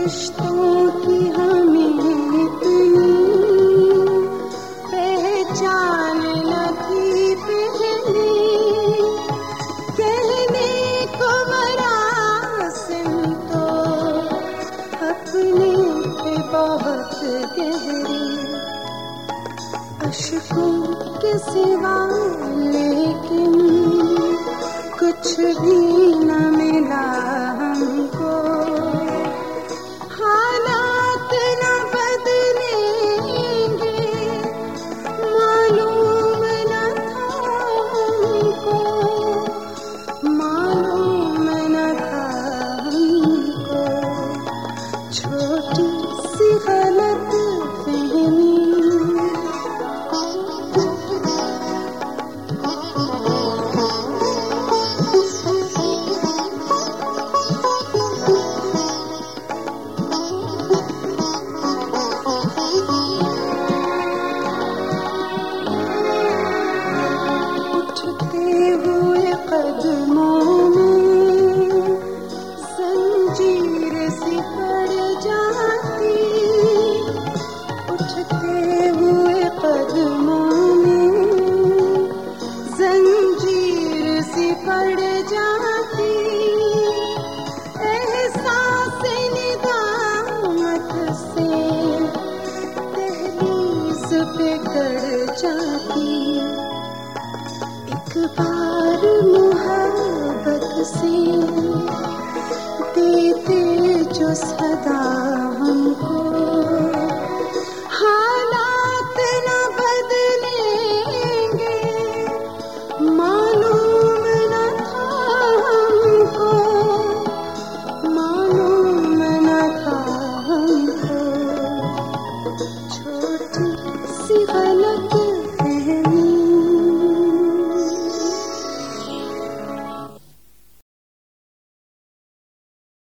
रिश्तों की हमें इतनी पहचान न थी पहले, कहने को मरासिम तो अपने पे बहुत गहरे, अश्कों के सिवा लेकिन कुछ भी न मिला हमको, हालात न बदलेंगे मालूम न था हमको, मालूम न था हमको, छोटी सी गलत फहमी कदमों में जंजीर सी पड़ जाती, उठते हुए कदमों में जंजीर सी पड़ जाती, एहसास निदामत से दहलीज पे गड़ जाती, एक बार मोहब्बत से देते जो सदा